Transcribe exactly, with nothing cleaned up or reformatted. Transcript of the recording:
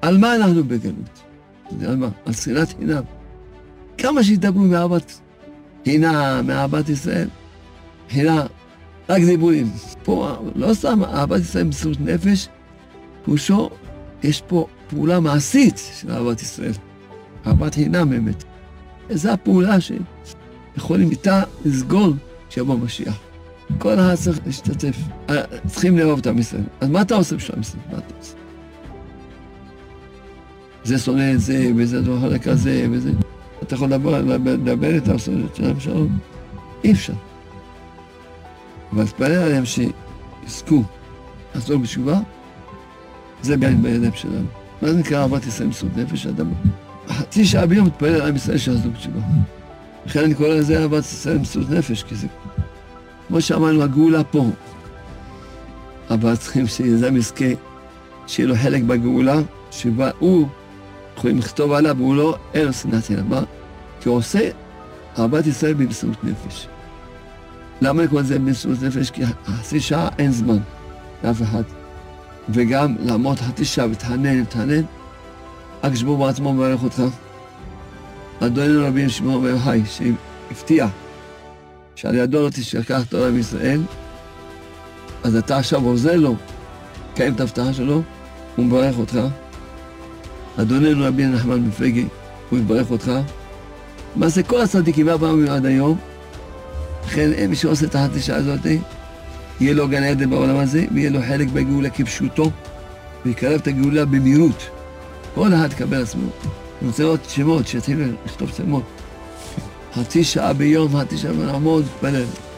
על מה אנחנו בגלות? על מה? על שנאת חינם. כמה שידברו מאהבת חינם, מאהבת ישראל, חינם, רק דיבורים. פה לא סתם אהבת ישראל במסירות נפש, פירושו, יש פה פעולה מעשית של אהבת ישראל. אהבת חינם באמת. זו הפעולה שיכולים איתה לסגול שיבוא משיח. כל אחד צריך להשתתף. צריכים לאהוב את עם ישראל. אז מה אתה עושה בשביל עם ישראל? מה אתה עושה? זה שונא את זה, וזה דוחה כזה, וזה. אתה יכול לדבר איתה, עושה את שלהם שלום? אי אפשר. אבל תפלל עליהם שיזכו לחזור בתשובה, זה בידיים שלנו. מה זה נקרא אהבת ישראל במסירות נפש? אדם חצי שעה ביום מתפלל על עם ישראל שיחזרו בתשובה. לכן אני קורא לזה אהבת ישראל במסירות נפש, כי זה, כמו שאמרנו, הגאולה פה. אבל צריכים שיזם יזכה, שיהיה לו חלק בגאולה, שבה הוא יכולים לכתוב עליו, והוא לא, אין לו שנאת חינם. מה? כי הוא עושה אהבת ישראל במסירות נפש. למה לקרוא את זה במסירות נפש? כי חצי שעה אין זמן לאף אחד. וגם לעמוד חצי שעה ותענן, ותענן, רק שבו בעצמו מברך אותך. אדוננו רבי שמעון בר יוחאי, שהבטיח שעל ידו לא תשכח תורה בישראל, אז אתה עכשיו עוזר לו, קיים את ההבטחה שלו, הוא מברך אותך. אדוננו רבי נחמן מפלגי, הוא מברך אותך. מה זה כל הצדיקים הבאים עד היום? לכן מי שעושה את החצי שעה הזאת, יהיה לו גן עדן בעולם הזה, ויהיה לו חלק בגאולה כפשוטו, ויקרב את הגאולה במהירות. כל אחד יקבל עצמו. אני רוצה לראות שמות, שיתחילו לכתוב שמות. חצי שעה ביום, חצי שעה נעמוד, פלל.